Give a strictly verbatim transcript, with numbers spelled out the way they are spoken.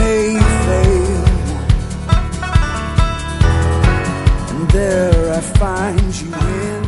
may fail, and there I find you in